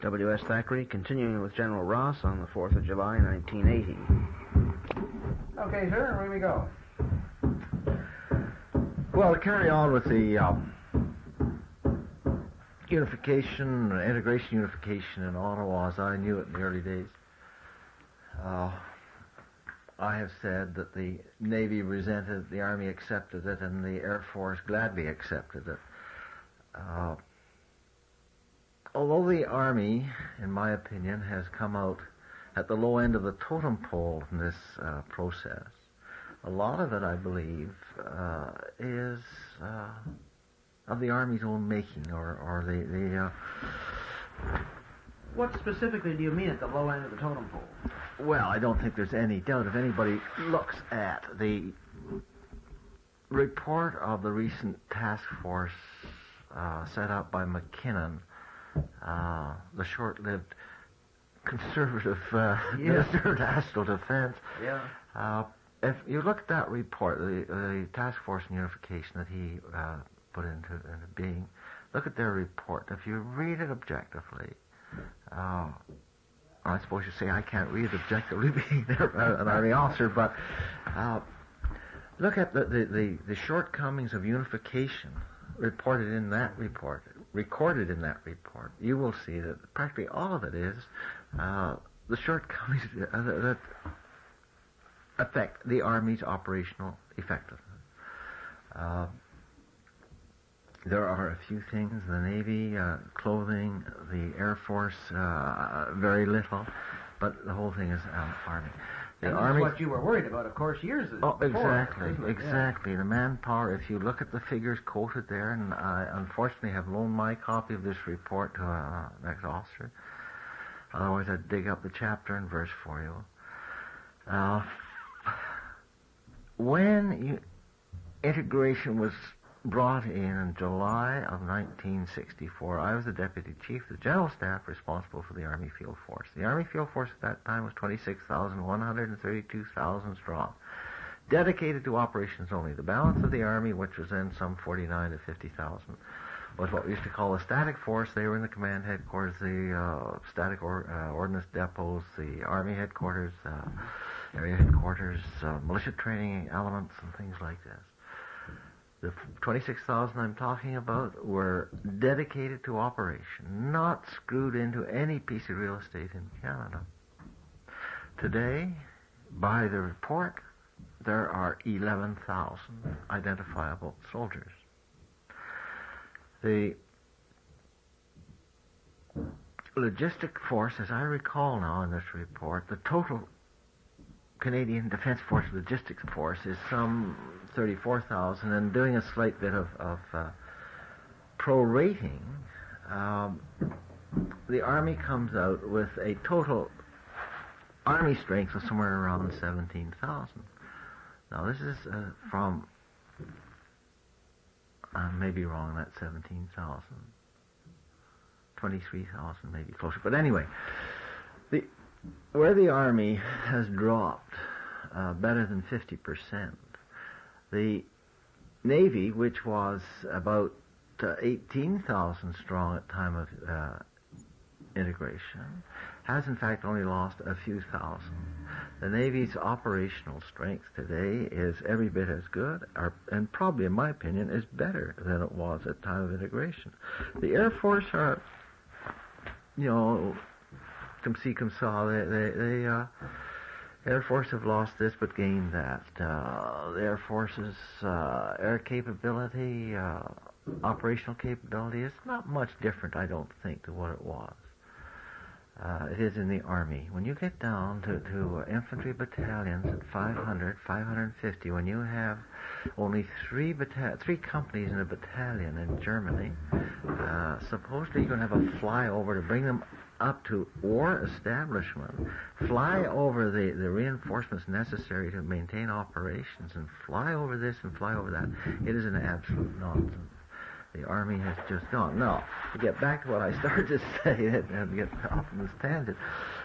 W.S. Thackeray, continuing with General Ross on the 4th of July, 1980. Okay, sir, where we go? Well, to carry on with the integration unification in Ottawa, as I knew it in the early days, I have said that the Navy resented it, the Army accepted it, and the Air Force gladly accepted it. Although the Army, in my opinion, has come out at the low end of the totem pole in this process, a lot of it, I believe, is of the Army's own making, or the What specifically do you mean at the low end of the totem pole? Well, I don't think there's any doubt. If anybody looks at the report of the recent task force set up by McKinnon, the short-lived conservative Minister of National Defense. Yeah. If you look at that report, the task force on unification that he put into being, look at their report. If you read it objectively, I suppose you say I can't read it objectively being an Army officer, but look at the shortcomings of unification recorded in that report. You will see that practically all of it is the shortcomings that affect the Army's operational effectiveness. There are a few things, the Navy, clothing, the Air Force, very little, but the whole thing is Army. The Army, that's what you were worried about, of course, years ago. Oh, exactly. Yeah. The manpower, if you look at the figures quoted there, and I unfortunately have loaned my copy of this report to an ex-officer, otherwise I'd dig up the chapter and verse for you. When integration was brought in July of 1964, I was the Deputy Chief of the General Staff responsible for the Army Field Force. The Army Field Force at that time was 26,132,000 strong, dedicated to operations only. The balance of the Army, which was then some 49 to 50,000, was what we used to call a static force. They were in the command headquarters, the static ordnance depots, the Army headquarters, area headquarters, militia training elements, and things like this. The 26,000 I'm talking about were dedicated to operation, not screwed into any piece of real estate in Canada. Today, by the report, there are 11,000 identifiable soldiers. The logistic force, as I recall now in this report, the total Canadian Defence Force logistics force is some 34,000, and doing a slight bit of prorating, the Army comes out with a total Army strength of somewhere around 17,000. Now this is from, I may be wrong, that's 17,000. 23,000 maybe closer, but anyway, where the Army has dropped better than 50%, the Navy, which was about 18,000 strong at time of integration, has in fact only lost a few thousand. The Navy's operational strength today is every bit as good, and probably, in my opinion, is better than it was at time of integration. The Air Force are, come see, come saw, they Air Force have lost this but gained that. The Air Force's air capability, operational capability is not much different, I don't think, to what it was. It is in the Army. When you get down to infantry battalions at 500, 550, when you have only three companies in a battalion in Germany, supposedly you're going to have a flyover to bring them up to war establishment, fly over the reinforcements necessary to maintain operations, and fly over this and fly over that. It is an absolute nonsense. The Army has just gone. Now, to get back to what I started to say and get off on this tangent,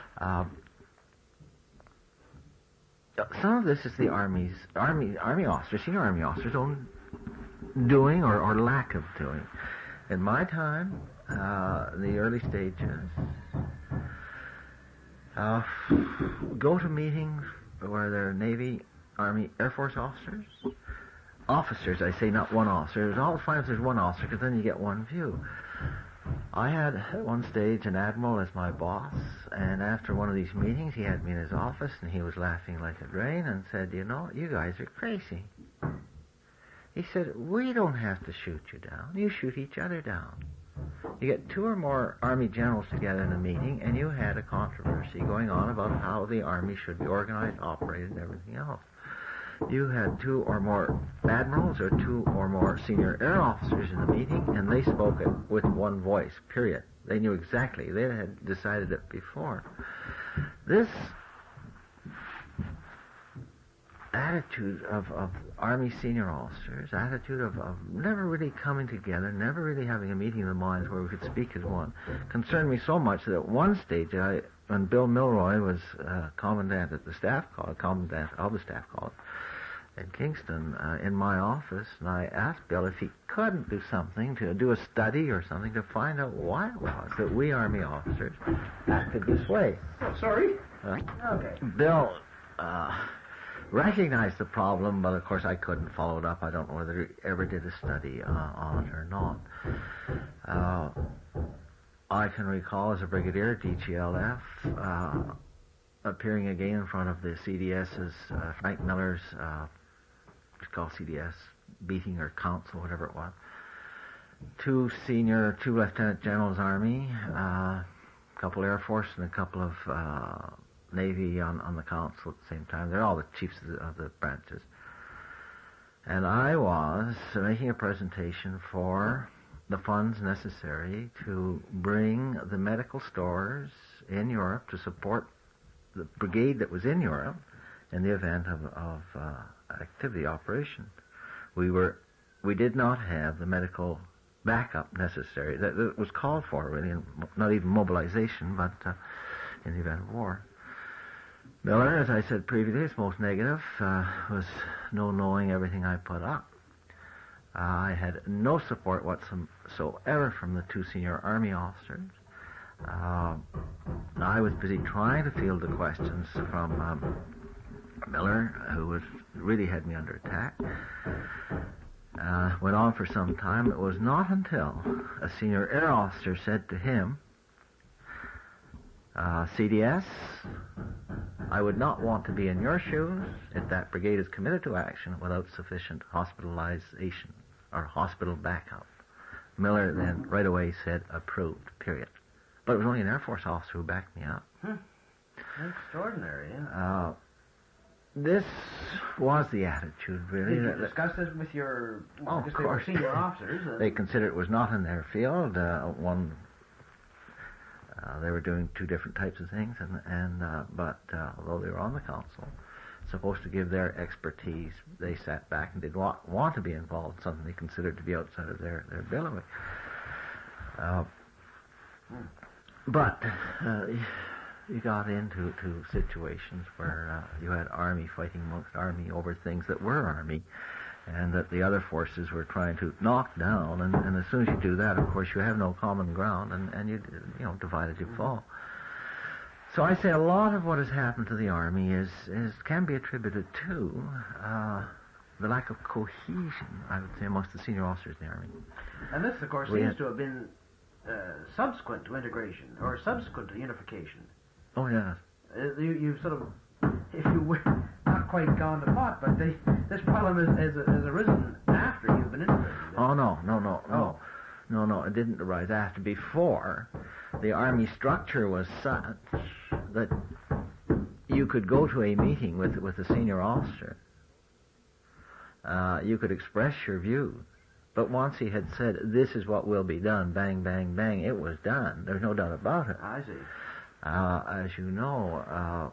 some of this is the Army officers, senior Army officers' own doing or lack of doing. In my time, the early stages, go to meetings where there are Navy, Army, Air Force officers. Officers, I say, not one officer. There's always fine if there's one officer, because then you get one view. I had at one stage an admiral as my boss, and after one of these meetings, he had me in his office, and he was laughing like a drain and said, "You know, you guys are crazy." He said, "We don't have to shoot you down. You shoot each other down. You get two or more Army generals together in a meeting, and you had a controversy going on about how the Army should be organized, operated, and everything else. You had two or more admirals or two or more senior air officers in the meeting, and they spoke it with one voice, period. They knew exactly. They had decided it before." This attitude of Army senior officers, attitude of never really coming together, never really having a meeting of the minds where we could speak as one, concerned me so much that at one stage, when Bill Milroy was commandant at the Staff College, commandant of the Staff College in Kingston, in my office, and I asked Bill if he couldn't do something, to do a study or something, to find out why it was that we Army officers acted this way. Oh, sorry. Okay. Bill recognized the problem, but of course I couldn't follow it up. I don't know whether he ever did a study on it or not. I can recall as a brigadier at DGLF appearing again in front of the CDS's, Frank Miller's, it's called CDS, meeting or council, whatever it was. Two Lieutenant Generals Army, a couple Air Force, and a couple of Navy on the council at the same time. They're all the chiefs of the branches. And I was making a presentation for the funds necessary to bring the medical stores in Europe to support the brigade that was in Europe in the event of activity operations. We did not have the medical backup necessary that was called for, really, and not even mobilization, but in the event of war. Miller, as I said previously, is most negative, was no knowing everything I put up. I had no support whatsoever from the two senior Army officers. I was busy trying to field the questions from Miller, who really had me under attack. Went on for some time. It was not until a senior air officer said to him, "CDS, I would not want to be in your shoes if that brigade is committed to action without sufficient hospitalization or hospital backup." Miller then right away said, "Approved," period. But it was only an Air Force officer who backed me up. Extraordinary, yeah. This was the attitude, really. Did you discuss this with your of course. senior officers? They considered it was not in their field. They were doing two different types of things, but although they were on the council, supposed to give their expertise, they sat back and did want to be involved in something they considered to be outside of their bailiwick. But you got into situations where you had Army fighting amongst Army over things that were Army, and that the other forces were trying to knock down, and as soon as you do that, of course, you have no common ground, and you divide as you fall. So I say a lot of what has happened to the Army can be attributed to the lack of cohesion, I would say, amongst the senior officers in the Army. And this, of course, seems to have been subsequent to integration, or subsequent to unification. Oh, yes. You've sort of, if you will, not quite gone to pot, but this problem has arisen after you've been integrated. Oh, no, it didn't arise after. Before, the Army structure was such that you could go to a meeting with a senior officer. You could express your views. But once he had said, "This is what will be done," bang, bang, bang, it was done. There's no doubt about it. I see. As you know...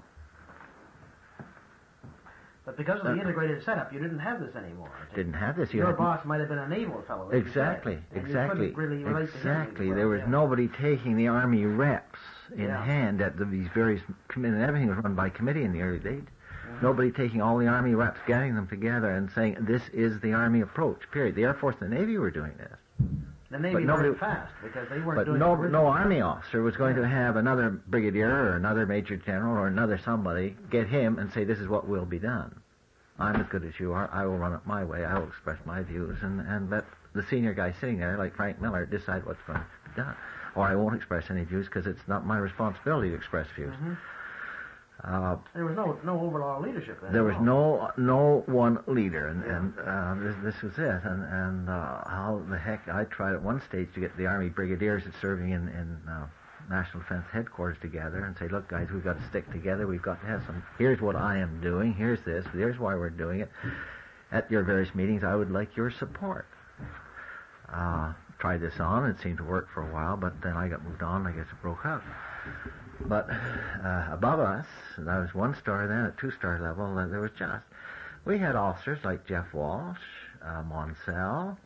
But because of the integrated setup, you didn't have this anymore. Didn't have this. Your boss might have been a naval fellow. Exactly. Really relate to him. There was nobody taking the Army reps in hand at these various committees. Everything was run by committee in the early days. Nobody taking all the Army reps, getting them together and saying, "This is the Army approach," period. The Air Force and the Navy were doing this. The Navy learned fast because they weren't doing But no Army officer was going to have another brigadier or another major general or another somebody get him and say, this is what will be done. I'm as good as you are. I will run it my way. I will express my views and let the senior guy sitting there, like Frank Miller, decide what's going to be done. Or I won't express any views because it's not my responsibility to express views. Mm-hmm. There was no overall leadership then. There was no one leader, and this was it. And how the heck I tried at one stage to get the Army brigadiers that's serving in National Defense Headquarters together and say, look, guys, we've got to stick together. We've got to have some. Here's what I am doing. Here's this. Here's why we're doing it. At your various meetings, I would like your support. Tried this on. It seemed to work for a while, but then I got moved on. I guess it broke up. But above us, that was one star then, at two-star level, there was we had officers like Jeff Walsh, Monsell,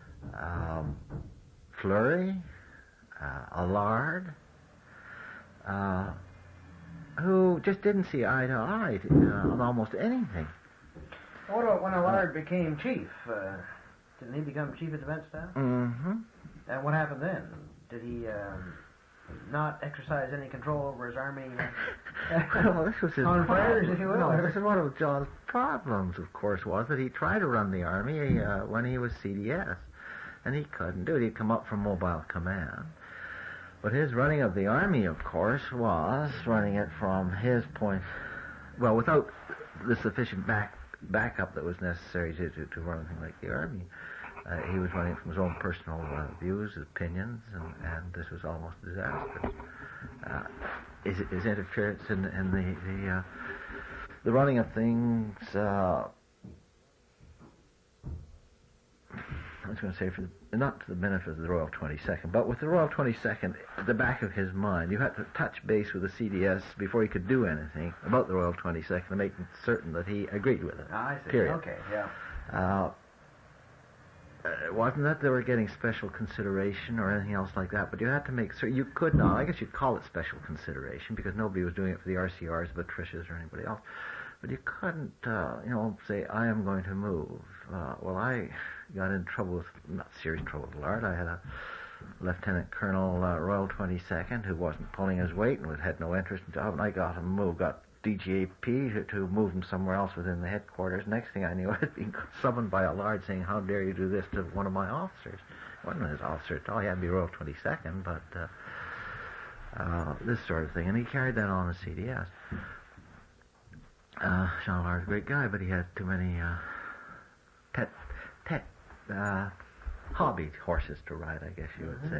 Fleury, Allard, who just didn't see eye to eye on almost anything. What about when Allard became chief? Didn't he become chief of defense staff? Mm-hmm. And what happened then? Did he not exercise any control over his army? Well, this was his confreres, if you will. No, this is one of John's problems, of course, was that he tried to run the army when he was CDS, and he couldn't do it. He'd come up from Mobile Command. But his running of the army, of course, was running it from his point, well, without the sufficient backup that was necessary to run anything like the army. He was running from his own personal views, opinions, and this was almost disastrous. His interference in the running of things, I was going to say, not to the benefit of the Royal 22nd, but with the Royal 22nd at the back of his mind, you had to touch base with the CDS before he could do anything about the Royal 22nd to make certain that he agreed with it. I see. Period. Okay, yeah. It wasn't that they were getting special consideration or anything else like that, but you had to make certain, you could not, I guess you'd call it special consideration because nobody was doing it for the RCRs, Patricias, or anybody else, but you couldn't, say, I am going to move. Well, I got in trouble with, not serious trouble with Allard. I had a Lieutenant Colonel Royal 22nd who wasn't pulling his weight and had no interest in the job, and I got him moved, got DGAP to move him somewhere else within the headquarters. Next thing I knew, I had been summoned by Allard saying, how dare you do this to one of my officers. It wasn't his officer at all. He had to be Royal 22nd, but this sort of thing. And he carried that on as CDS. Jean Allard's a great guy, but he had too many pet hobby horses to ride, I guess you would say.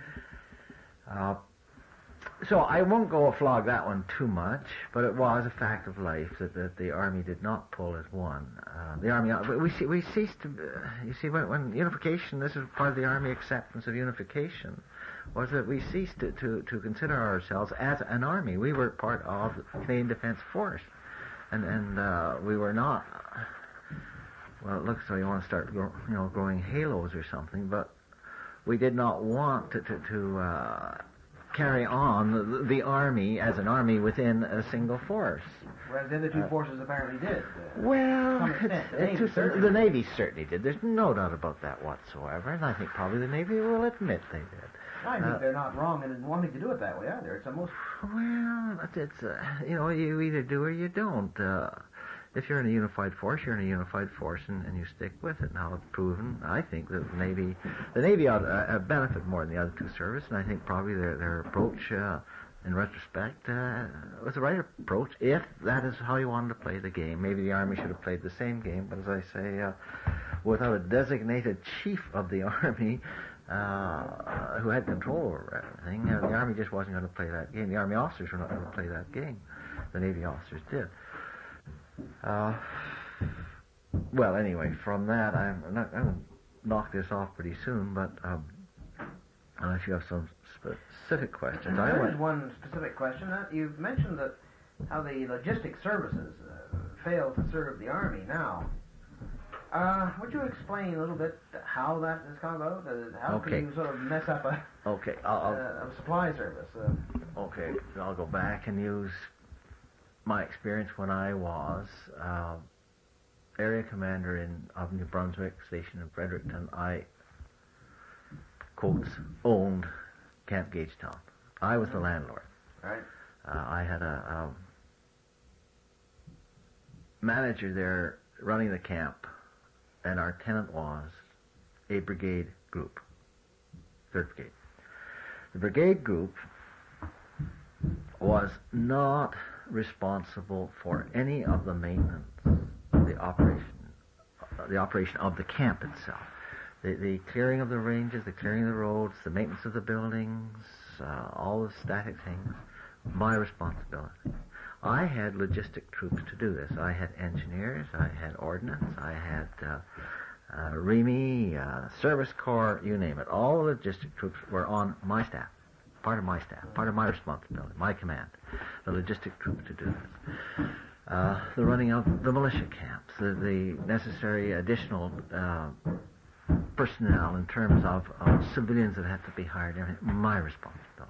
So I won't go flog that one too much, but it was a fact of life that the Army did not pull as one. The Army, we ceased to, you see, when unification, this is part of the Army acceptance of unification, was that we ceased to consider ourselves as an Army. We were part of the Canadian Defence Force, and we were not, well, it looks like you want to start growing halos or something, but we did not want to carry on the Army as an Army within a single force. Whereas the other two forces apparently did. Well, the Navy certainly did. There's no doubt about that whatsoever, and I think probably the Navy will admit they did. I think they're not wrong in wanting to do it that way either. It's almost... Well, it's you either do or you don't. If you're in a unified force, you're in a unified force, and you stick with it. Now, it's proven, I think, that the Navy ought to benefit more than the other two services, and I think probably their approach, in retrospect, was the right approach, if that is how you wanted to play the game. Maybe the Army should have played the same game, but as I say, without a designated chief of the Army who had control over everything, the Army just wasn't going to play that game. The Army officers were not going to play that game. The Navy officers did. Well, anyway, from that, I'm going to knock this off pretty soon, but unless you have some specific questions. There is one specific question. You've mentioned that how the logistic services fail to serve the Army now. Would you explain a little bit how that has come about? How can you sort of mess up a supply service? Okay, I'll go back and use my experience when I was area commander of New Brunswick, stationed in Fredericton. quotes, owned Camp Gagetown. I was the landlord. Right. I had a manager there running the camp, and our tenant was a brigade group, 3rd Brigade. The brigade group was not responsible for any of the maintenance of the operation of the camp itself. The clearing of the ranges, the clearing of the roads, the maintenance of the buildings, all the static things, my responsibility. I had logistic troops to do this. I had engineers, I had ordnance, I had REME, Service Corps, you name it. All the logistic troops were on my staff, part of my staff, part of my responsibility, my command, the logistic troops to do this. The running of the militia camps, the necessary additional personnel in terms of civilians that have to be hired, everything, my responsibility.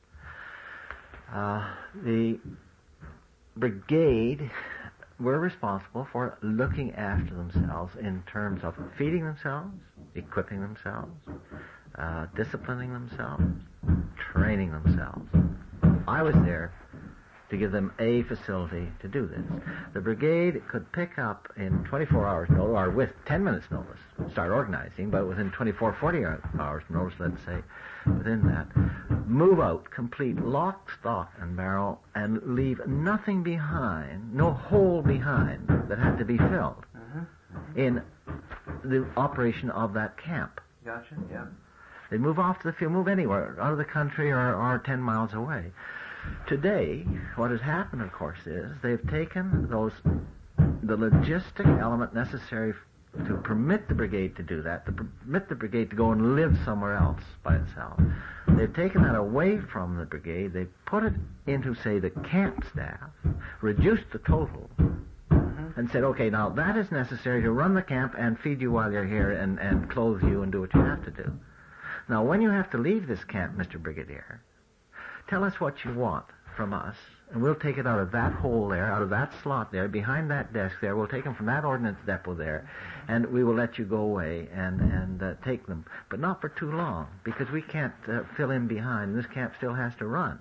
The brigade were responsible for looking after themselves in terms of feeding themselves, equipping themselves, disciplining themselves, training themselves. I was there to give them a facility to do this. The brigade could pick up in 24 hours notice, or with 10 minutes notice, start organizing, but within 24, 40 hours notice, let's say, within that, move out, complete lock, stock, and barrel, and leave nothing behind, no hole behind that had to be filled in the operation of that camp. Gotcha, yeah. They'd move off to the field, move anywhere, out of the country or 10 miles away. Today, what has happened, of course, is they've taken the logistic element necessary to permit the brigade to do that, to permit the brigade to go and live somewhere else by itself. They've taken that away from the brigade. They've put it into, say, the camp staff, reduced the total, and said, okay, now that is necessary to run the camp and feed you while you're here and clothe you and do what you have to do. Now, when you have to leave this camp, Mr. Brigadier, tell us what you want from us, and we'll take it out of that hole there, out of that slot there, behind that desk there. We'll take them from that ordnance depot there, and we will let you go away and take them. But not for too long, because we can't fill in behind. This camp still has to run.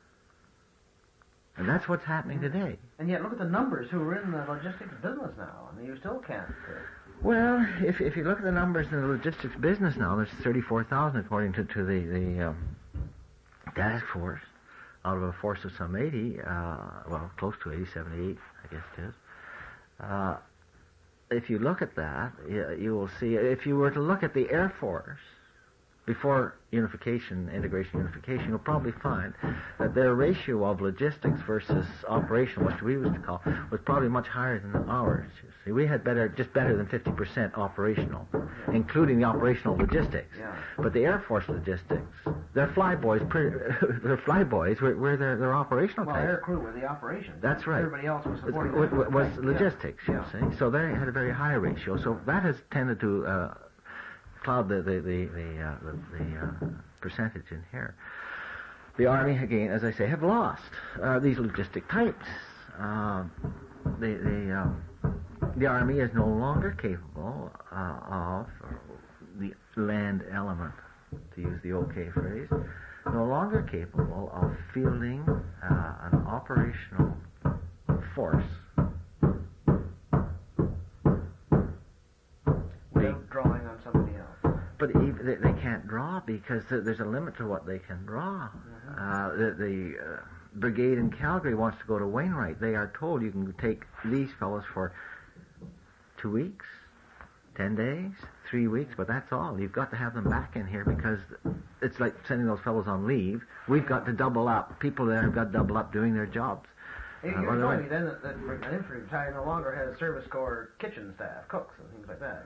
And that's what's happening today. And yet, look at the numbers who are in the logistics business now. I mean, you still can't... Well, if you look at the numbers in the logistics business now, there's 34,000 according to the task force, out of a force of some 80, well, close to 80, 78, I guess it is. If you look at that, you will see, if you were to look at the Air Force before integration unification, you'll probably find that their ratio of logistics versus operational, which we used to call, was probably much higher than ours. You see, we had just better than 50% operational, including the operational logistics. Yeah. But the Air Force logistics, their flyboys were their operational Well, type. air crew were the operations. That's right. Everybody else was supporting was logistics, yeah. you see. So they had a very high ratio. So that has tended to cloud the percentage in here. The Army, again, as I say, have lost these logistic types. The Army is no longer capable of the land element, to use the OK phrase, no longer capable of fielding an operational force. Without drawing on somebody else. But they can't draw because there's a limit to what they can draw. The brigade in Calgary wants to go to Wainwright. They are told you can take these fellows for 2 weeks, 10 days, 3 weeks, but that's all. You've got to have them back in here because it's like sending those fellows on leave. We've got to double up. People there have got to double up doing their jobs. You're telling me then that an infantry battalion no longer has Service Corps kitchen staff, cooks and things like that?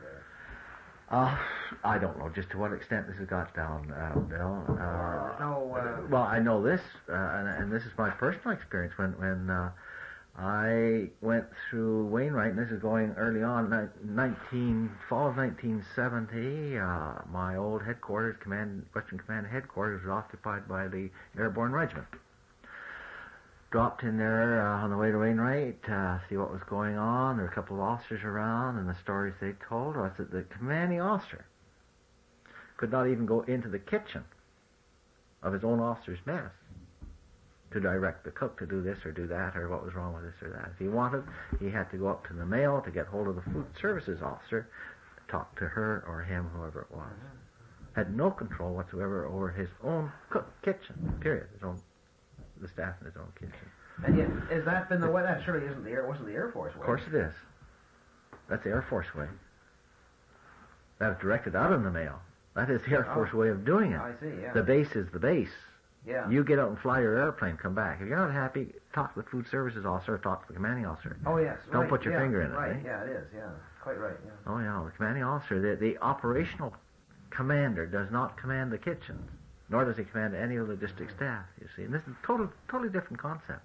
I don't know just to what extent this has got down, Bill. No. Well, I know this, and this is my personal experience when I went through Wainwright, and this is going early on, fall of 1970. My old headquarters, Western Command headquarters, was occupied by the Airborne Regiment. Dropped in there on the way to Wainwright, see what was going on. There were a couple of officers around, and the stories they told was that the commanding officer could not even go into the kitchen of his own officer's mess to direct the cook to do this or do that or what was wrong with this or that. If he wanted, he had to go up to the mail to get hold of the food services officer, talk to her or him, whoever it was. Had no control whatsoever over his own kitchen, period. The staff in his own kitchen. And yet, has that been the way? That surely wasn't the Air Force way. Of course it is. That's the Air Force way. That's directed out in the mail. That is the Air Force way of doing it. I see, yeah. The base is the base. Yeah. You get out and fly your airplane, come back. If you're not happy, talk to the food services officer or talk to the commanding officer. Oh, yes. Don't put your finger in it. Right, eh? yeah, it is, yeah. Quite right, yeah. Oh, yeah, the commanding officer, the operational commander does not command the kitchens, nor does he command any of the logistic staff, you see. And this is a totally different concept.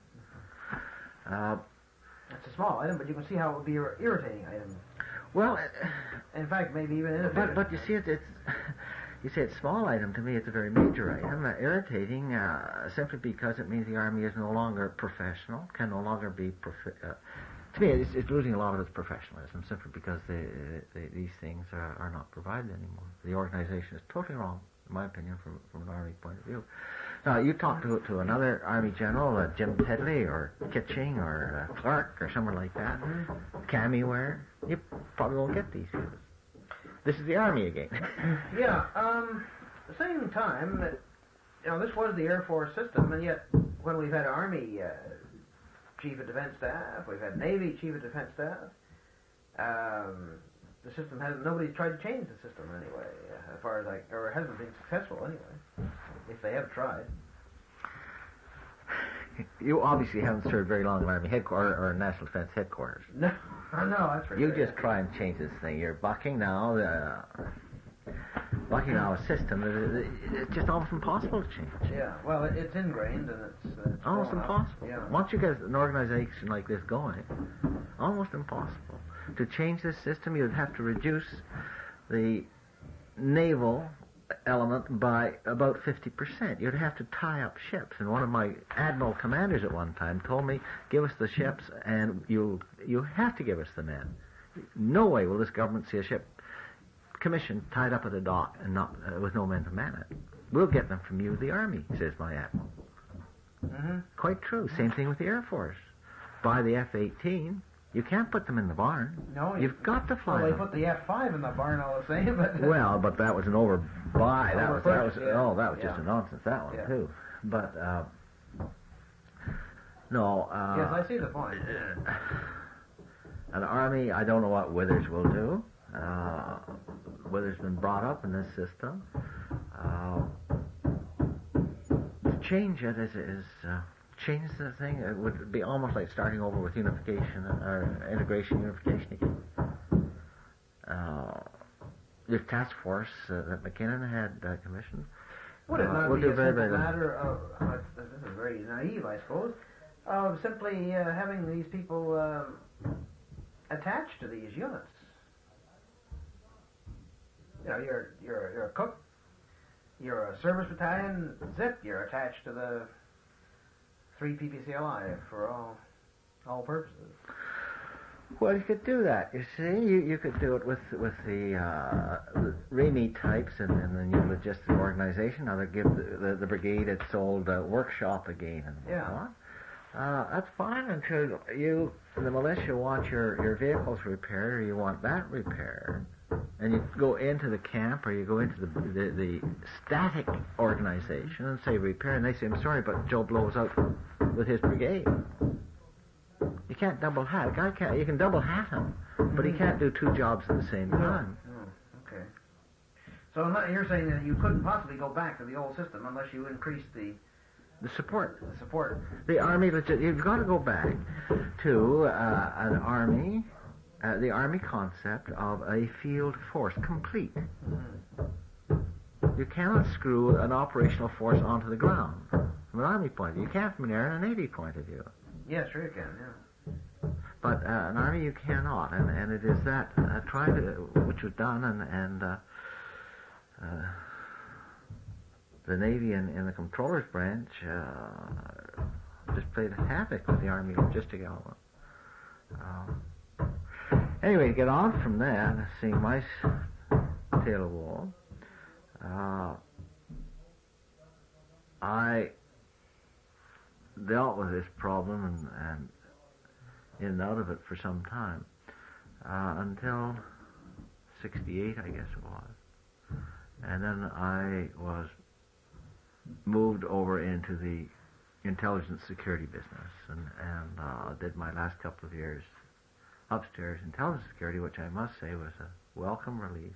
It's a small item, but you can see how it would be an irritating item. Well, in fact, maybe even inefficient. But you see, it's you say it's a small item. To me, it's a very major item. Irritating simply because it means the Army is no longer professional, can no longer be to me, it's losing a lot of its professionalism simply because these things are not provided anymore. The organization is totally wrong, in my opinion, from an Army point of view. Now, you talk to another Army general, Jim Tedley or Kitching or Clark or someone like that, Camiware, you probably won't get these views. This is the Army again. Yeah, at the same time, this was the Air Force system, and yet when we've had Army Chief of Defense Staff, we've had Navy Chief of Defense Staff, the system nobody's tried to change the system anyway, as far as or it hasn't been successful anyway, if they have tried. You obviously haven't served very long in Army headquarters or National Defense headquarters. No, that's for You sure. just try and change this thing. You're bucking now a system that it's just almost impossible to change. Yeah, well, it's ingrained and it's Almost impossible. Yeah. Once you get an organization like this going, almost impossible. To change this system, you'd have to reduce the naval element by about 50%. You'd have to tie up ships. And one of my admiral commanders at one time told me, give us the ships and you have to give us the men. No way will this government see a ship commissioned tied up at a dock and not with no men to man it. We'll get them from you, the Army, says my admiral. Mm-hmm. Quite true. Same thing with the Air Force. Buy the F-18. You can't put them in the barn. No, You've got to fly they them. put the F-5 in the barn all the same, but... Well, but that was an overbuy. That was Yeah. just a nonsense, that one, Yeah. too. But, no. yes, I see the point. An Army, I don't know what Withers will do. Withers been brought up in this system. To change it is change the thing. It would be almost like starting over with unification or unification again. Your task force that McKinnon had commissioned Would it not will be do a very, simple very little. matter of, this is very naive, I suppose, of simply having these people attached to these units? You're a cook, you're a service battalion, zip, you're attached to the 3 PPCLI for all purposes. Well, you could do that. You see, you could do it with the REME types and the new logistic organization. Now they give the brigade its old workshop again and so on. That's fine until you, the militia, want your vehicles repaired or you want that repaired. And you go into the camp or you go into the static organization and say repair, and they say, I'm sorry, but Joe blows out with his brigade. You can't double hat. A guy can't. You can double hat him, but he can't do 2 jobs at the same time. Oh, okay. So you're saying that you couldn't possibly go back to the old system unless you increased the support. The support. The Army, you've got to go back to an Army, the Army concept of a field force, complete. You cannot screw an operational force onto the ground from an Army point of view. You can't from an Air and a Navy point of view. Yes, sure you can, yeah. But an Army you cannot, and it is that which was done, and the Navy in the Comptroller's branch just played havoc with the Army logistic element. Anyway, to get on from that, seeing my tale of woe, I dealt with this problem and in and out of it for some time, until 68, I guess it was. And then I was moved over into the intelligence security business and did my last couple of years upstairs intelligence security, which I must say was a welcome relief,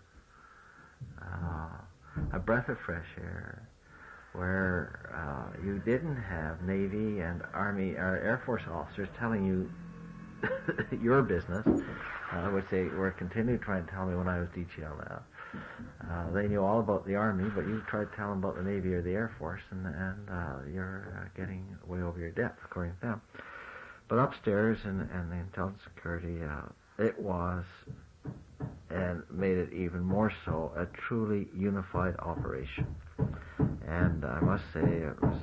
a breath of fresh air, where you didn't have Navy and Army or Air Force officers telling you your business, which they were continuing trying to tell me when I was DGLF. They knew all about the Army, but you tried to tell them about the Navy or the Air Force, and you're getting way over your depth, according to them. But upstairs in the intelligence security, it was, and made it even more so, a truly unified operation. And I must say it was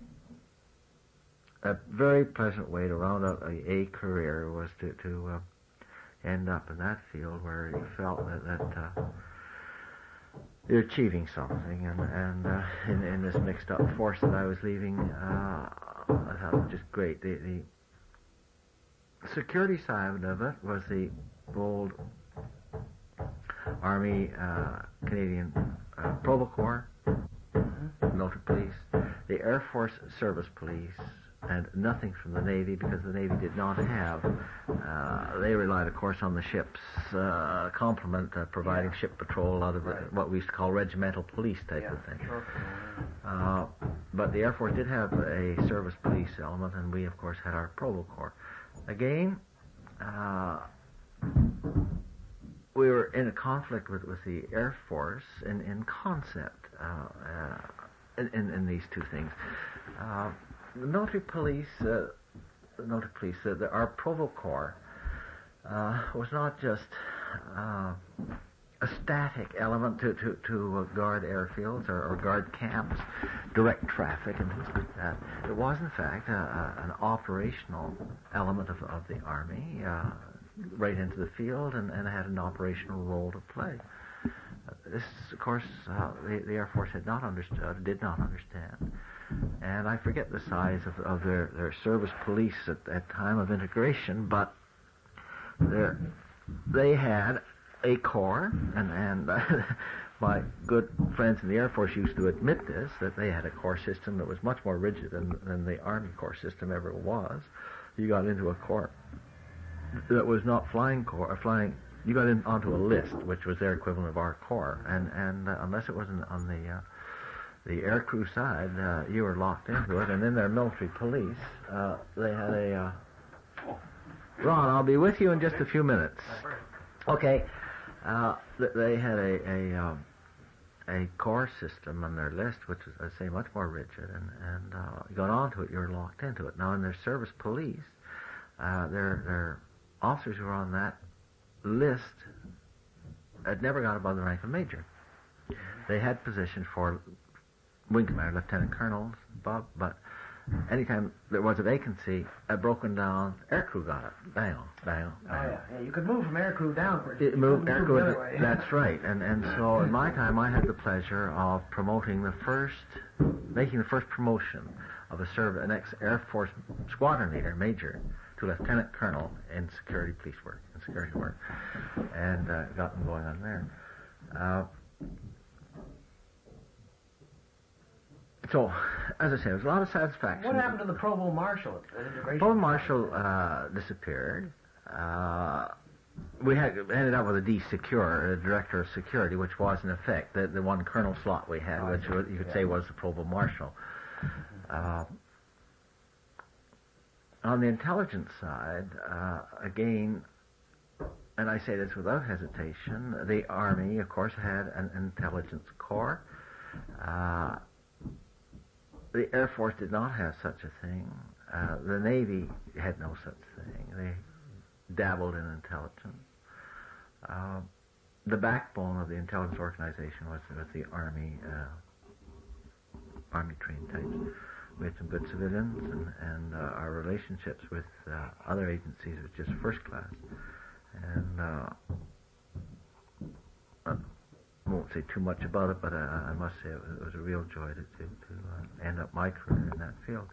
a very pleasant way to round out a career, was to end up in that field where you felt that you're achieving something, and in this mixed up force that I was leaving, I thought it was just great. The security side of it was the old Army, Canadian Provo Corps, military police, the Air Force Service Police, and nothing from the Navy, because the Navy did not have. They relied, of course, on the ship's complement, providing ship patrol out of what we used to call regimental police type of thing. Sure. But the Air Force did have a service police element, and we, of course, had our Provo Corps. Again, we were in a conflict with the Air Force in concept in these two things. The military police, our Provo Corps was not just a static element to guard airfields or guard camps, direct traffic and things like that. It was, in fact, an operational element of the Army, right into the field, and had an operational role to play. This, of course, the Air Force did not understand. And I forget the size of their service police at time of integration, but they had a corps, and my good friends in the Air Force used to admit this, that they had a corps system that was much more rigid than the Army corps system ever was. You got into a corps that was not flying corps, or flying. You got onto a list, which was their equivalent of our corps, and unless it wasn't on the air crew side, you were locked into it. And then their military police, they had a... Ron, I'll be with you in just a few minutes. Okay. They had a corps system on their list, which was, I'd say, much more rigid, and you got onto it, you were locked into it. Now, in their service police, their officers who were on that list had never got above the rank of major. They had positions for wing commander, lieutenant colonels, above, but anytime there was a vacancy, a broken down aircrew got it. Bang, bang, bang. Oh, yeah. You could move from aircrew downwards. Move aircrew the other way. That's right. And so in my time, I had the pleasure of making the first promotion of an ex-Air Force squadron leader, major, to lieutenant colonel in security work, and got them going on there. So, as I say, there was a lot of satisfaction. What happened to the Provost Marshal? Provost Marshal disappeared. We ended up with a D-Secure, a director of security, which was, in effect, the one colonel slot we had, which you could say was the Provost Marshal. On the intelligence side, again, and I say this without hesitation, the Army, of course, had an intelligence corps. The Air Force did not have such a thing. The Navy had no such thing. They dabbled in intelligence. The backbone of the intelligence organization was the Army, Army-trained types. We had some good civilians, and our relationships with other agencies was just first class. And won't say too much about it, but I must say it was a real joy to end up my career in that field.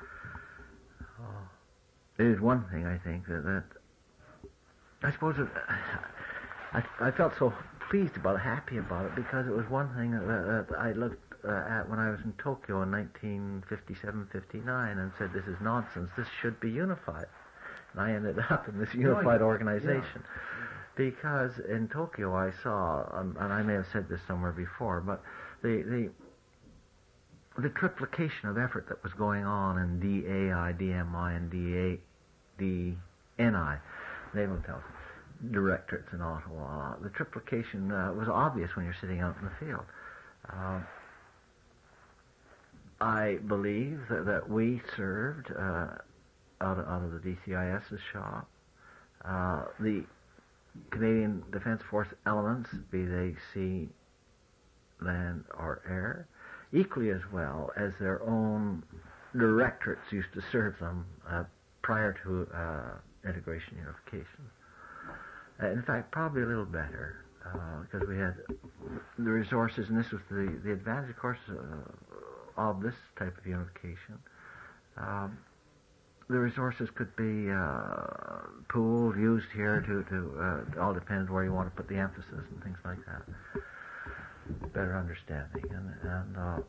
It is one thing, I think, that I suppose I felt so pleased about it, happy about it, because it was one thing that I looked at when I was in Tokyo in 1957-59 and said, this is nonsense, this should be unified. And I ended up in this unified organization. Because in Tokyo I saw, and I may have said this somewhere before, but the triplication of effort that was going on in DAI, DMI, and DNI, Naval Intelligence Directorates in Ottawa, the triplication was obvious when you're sitting out in the field. I believe that we served out of the DCIS's shop. The Canadian Defence Force elements, be they sea, land, or air, equally as well as their own directorates used to serve them prior to integration unification. In fact, probably a little better, because we had the resources, and this was the advantage, of course, of this type of unification. The resources could be pooled, used here to all depends where you want to put the emphasis and things like that. Better understanding. And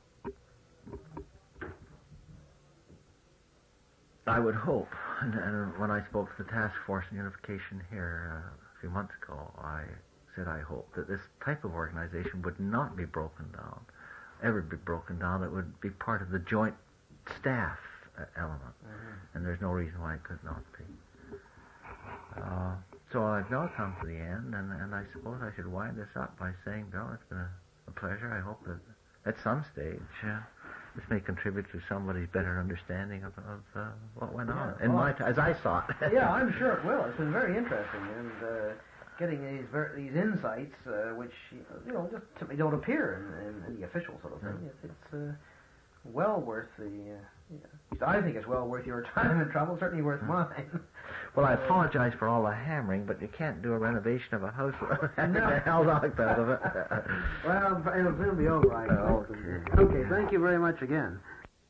I would hope, and when I spoke to the task force on unification here a few months ago, I said I hope that this type of organization would not be broken down, ever be broken down. It would be part of the joint staff element, and there's no reason why it could not be. So I've now come to the end, and I suppose I should wind this up by saying, Bill, it's been a pleasure. I hope that at some stage this may contribute to somebody's better understanding of what went on in my as I saw it. Yeah, I'm sure it will. It's been very interesting, and getting these insights, which just simply don't appear in the official sort of thing. It's well worth I think it's well worth your time and trouble. Certainly worth mine. Well, I apologize for all the hammering, but you can't do a renovation of a house without having the hell knocked out of it. Well, it'll be all right. Okay. Okay, thank you very much again.